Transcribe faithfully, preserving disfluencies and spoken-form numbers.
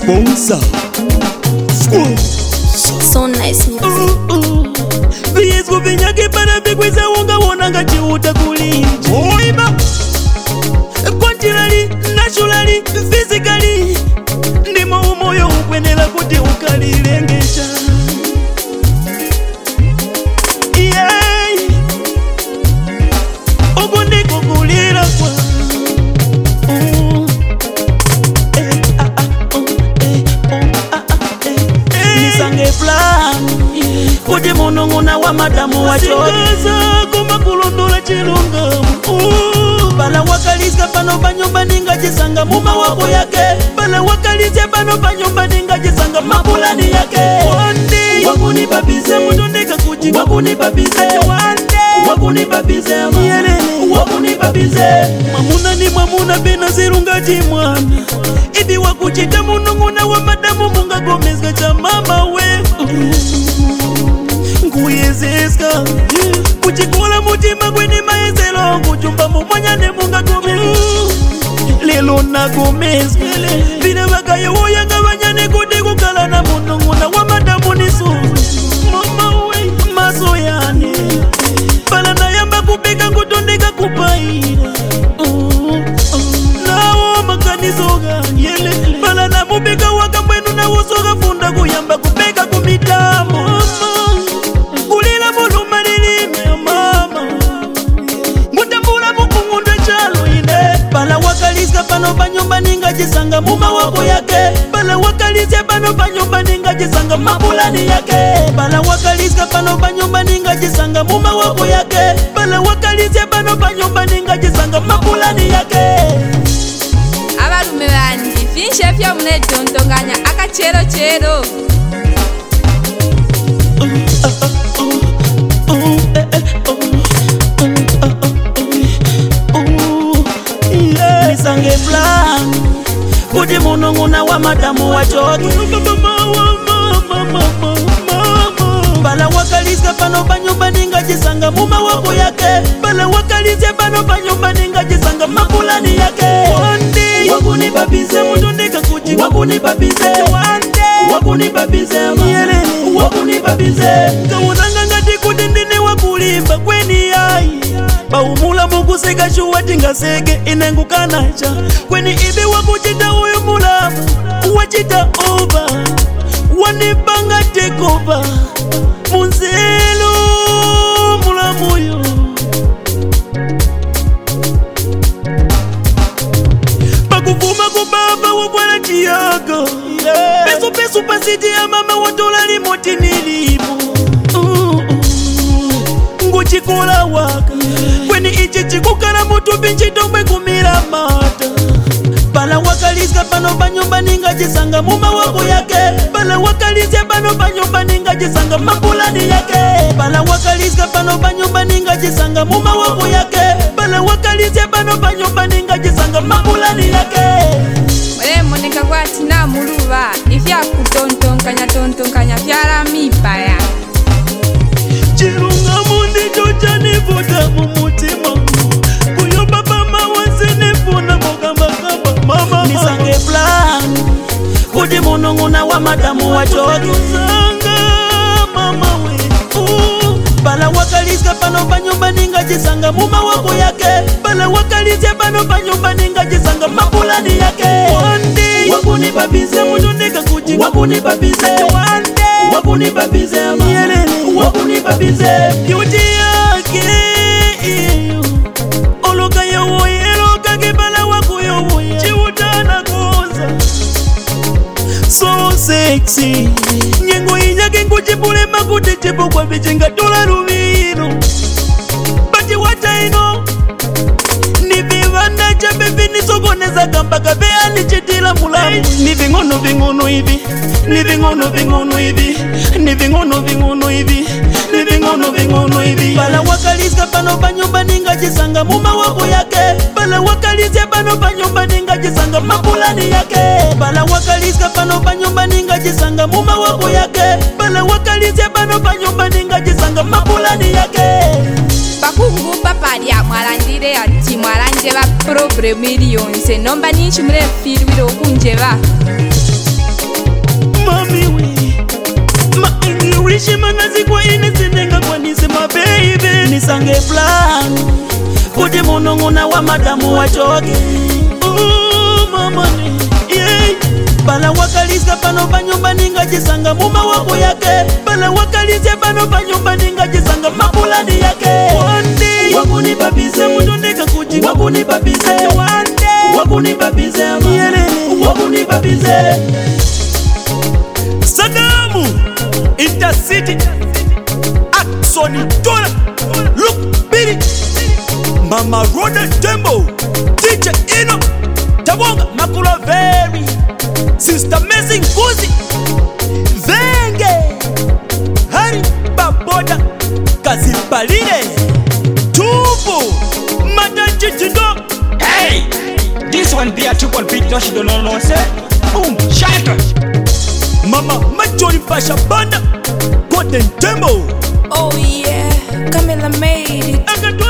Bonza. So nice music. Vies kuvinyake para vikweza unga wonanga chiuta kulinji. Oiba. Quantilary, naturally, physically. Ndimo umoyo ukwenela kuti ukalilengesha. Yeah. Ogo ndiko kulira kwa. Kuti munongona wa madamu wachokaza kuma kulondola chilunga. Bala wakaliska pano pa nyumba ninga jisanga muma wako yake. Bala wakalize pano pa nyumba ninga jisanga mapulani yake. Wande wakuni babize mutondeka kuchi wakuni babize. Wande wakuni babize wakuni babize. Mamuna ni mamuna bena zirungati mwana. Ibi wakuchita munongona wa madamu munga gomezga cha mama we. Nguyezeska kuchikola mutima kweni maezelo kuchumba mumanyane munga gomezga. Lelo na gomezga vina wakaye woyanga wanyane kuti kukala na munongona wa madamu nisu. Mama we masoyane pala na yamba kupika kutondeka kupaira. Nawo makanisoga yele pala na mubika waka mwenu na wosoga funda kuyamba kupeka kumitamo. Kulila mulu malilime mama mutambula mukungunda chalo ine. Pala wakaliska pano pa nyumba ninga jisanga muma wako yake. Pala wakalize pano pa nyumba ninga jisanga mapulani yake. Pala wakaliska pano pa nyumba ninga jisanga muma wako yake. Pala wakalize pano pa nyumba ninga jisanga mapulani yake. Abalume bandi finshe fya mune tontonganya akachero chero. Nisange plan kuti munongona wa madamu wachoki. Bala wakaliska pano pa nyumba ninga jisanga muma wako yake. Bala wakalize pano pa nyumba ninga jisanga mapulani yake. Wande wakuni babize mutondeka kuchi wakuni babize. Wande wakuni babize yele wakuni babize. Kawunanga ngati kuti ndine wakulimba kweni ai. Baumula mukuseka shuwa tingaseke inengukanacha. Kweni ibe wakuchita uyu mulamu wachita over. Wanipanga take over munzelo mulamuyo. Pakuvuma kubaba wakwala chiyaga. Pesu pesu pasiti ya mama watola limoti nilipo. Nguchikola waka kweni ichi chikukala mutu pinchitomwe kumira mata. Pala wakaliska pano pa nyumba ninga jisanga muma wako yake. Pala wakalize pano pa nyumba ninga jisanga mapulani yake. Pala wakaliska pano pa nyumba ninga jisanga muma wako yake. Pala wakalize pano pa nyumba ninga jisanga mapulani yake. Ole moneka kwa tina muluba ifya kutontonkanya tontonkanya fyara mipaya. Chirunga mundi chocha nivuta mumutima. Kuyo baba mawansi nifuna mokamba kamba mama. Nisange plan kuti munongona wa madamu wachoki. Sanga mama we. Bala wakaliska pano pa nyumba ninga jisanga muma wako yake. Bala wakalize pano pa nyumba ninga jisanga mapulani yake. Wande wakuni babize mutondeka kuchi wakuni babize. Wande wakuni babize yele wakuni babize. Beauty yake oloka yewo yeloka kibala wako yewo chiutana koza. So sexy nyengo inyake nguchipule makuti chipo kwa vichinga tola lumino. Bati wataino nivivanda cha bebi nisokoneza kambaka bea nichitila mulamu. Ni vingono vingono hivi, ni vingono vingono hivi, ni vingono vingono hivi, ni vingono vingono hivi. Bala wakaliska pano pa nyumba ninga jisanga muma wako yake. Bala wakalize pano pa nyumba ninga jisanga mapulani yake. Bala wakaliska pano pa nyumba ninga jisanga muma wako yake. Bala wakalize pano pa nyumba ninga jisanga mapulani yake. Bakungu papari ya mwalandire ati mwalanjeba problemu iliyonse nomba ninshi mure firwiro kunjeba. mami we ma English manazi kwa ine sinenga kwa nise ma baby nisange plan kuti munongona wa madamu wachoke ooh mama ni yeah bala wakalize pano panyumba ningajisanga muma wako yake bala wakalize pano panyumba ningajisanga mapulani yake one day wakuni babize mutondeka kuji wakuni babize one day wakuni babize wakuni babize Sadamu Intercity Axoni Tola Look Billy Mama Rhoda Tembo Teacher Ino Tabonga Makula Very Sister Amazing Kuzi Venge Hari Baboda Kazipaline Tubu Madanji Tindo. Hey! This one be a triple beat, don't you don't know, say? Boom! Shatter! Mama Majori Pasha Banda Golden Tembo. Oh yeah, Camilla made it.